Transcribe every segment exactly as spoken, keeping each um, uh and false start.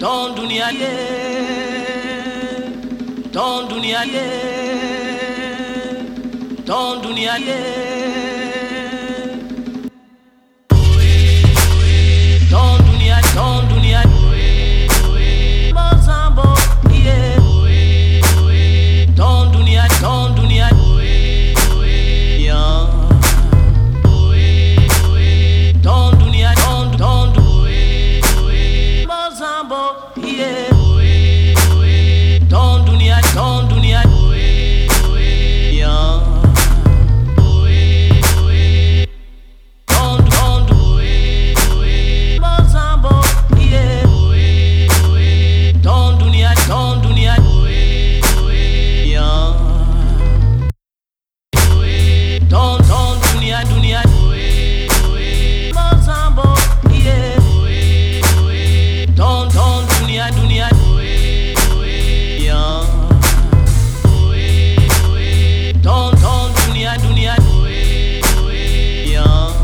ton dunia ye, ton dunia ye, ton dunia ye, ton dunia, ton dunia, Mozambo ye, ton dunia, ton dunia, yeah, ton dunia, ton ton Mozambo yeah, ton dunia, ton dunia, yeah, ton ton Mozambo yeah, ton dunia, ton dunia, yeah, ton ton dunia, dunia, Mozambo yeah, ton ton dunia, dunia, yeah, ton ton dunia, dunia, yeah.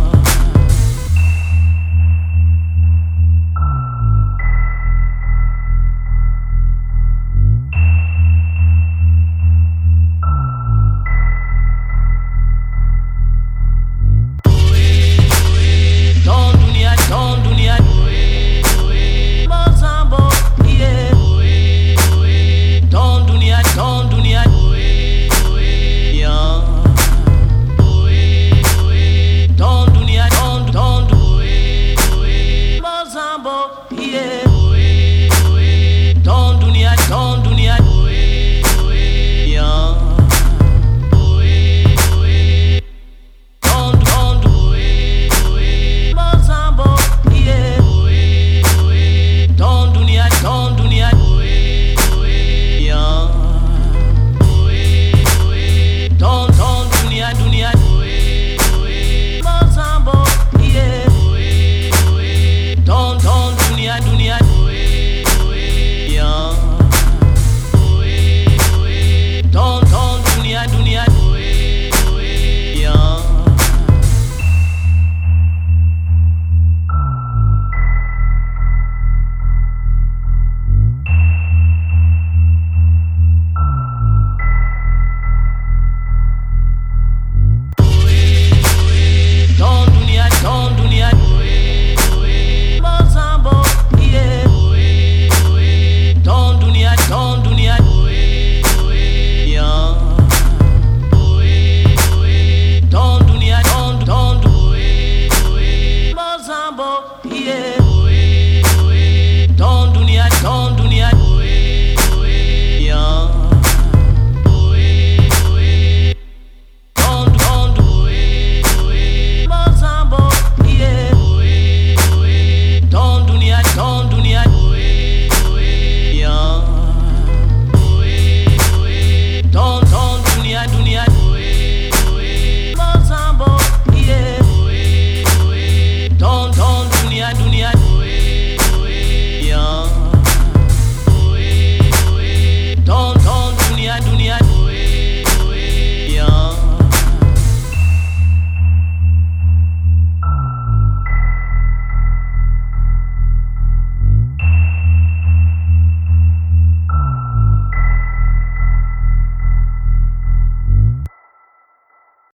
Ton dunia, ton dunia, Mozambo yeah, ton dunia, ton dunia, yeah, ton dunia, ton ton Mozambo yeah.